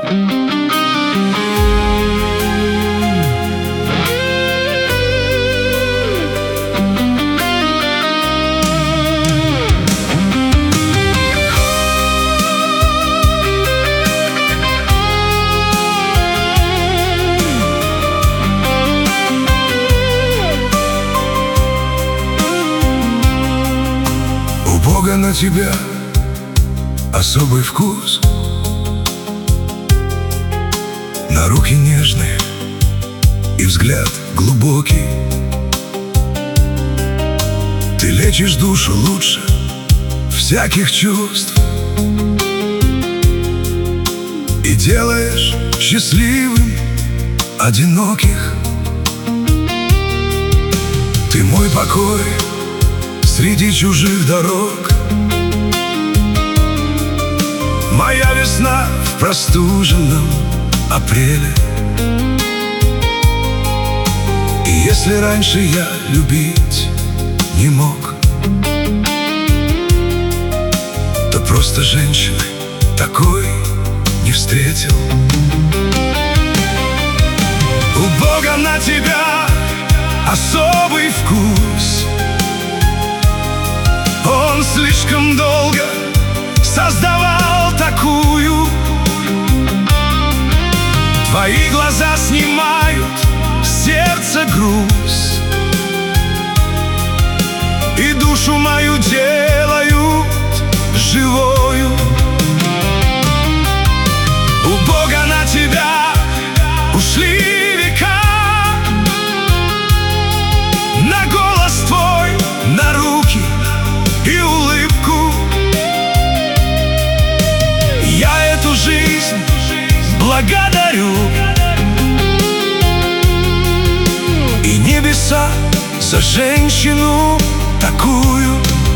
Бога на тебя особый вкус, на руки нежные и взгляд глубокий. Ты лечишь душу лучше всяких чувств и делаешь счастливым одиноких. Ты мой покой среди чужих дорог, моя весна в простуженном апреле. И если раньше я любить не мог, то просто женщины такой не встретил. У Бога на тебя особый вкус, Он слишком долго создавал такую. Твои глаза снимают с сердца груз и душу мою делают живою. У Бога на тебя ушли века, на голос твой, на руки и улыбку. Я эту жизнь благодарю и небеса за женщину такую.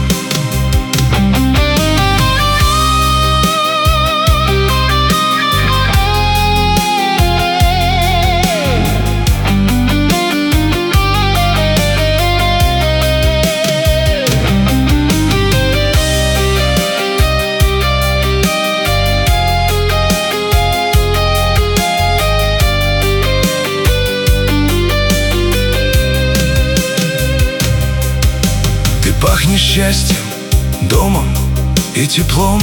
Пахнешь счастьем, домом и теплом,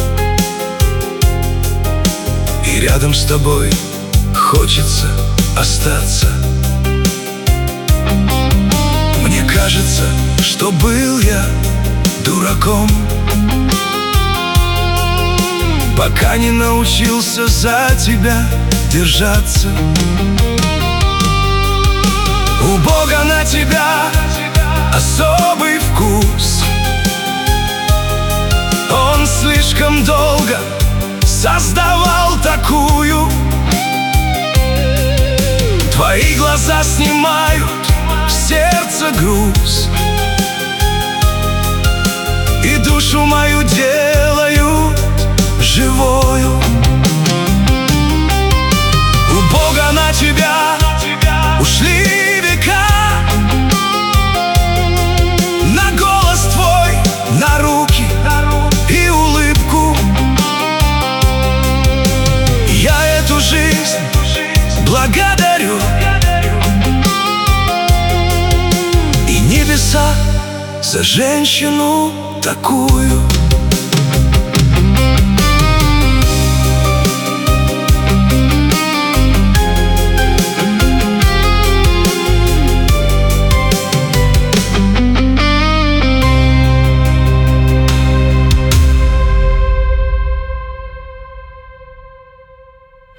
и рядом с тобой хочется остаться. Мне кажется, что был я дураком, пока не научился за тебя держаться. У Бога на тебя особый вкус, Он слишком долго создавал такую. Твои глаза снимают с сердца груз и душу мою делают живою. У Бога на тебя ушли века, на голос твой, на руки и улыбку. Я эту жизнь благодарю и небеса за женщину такую.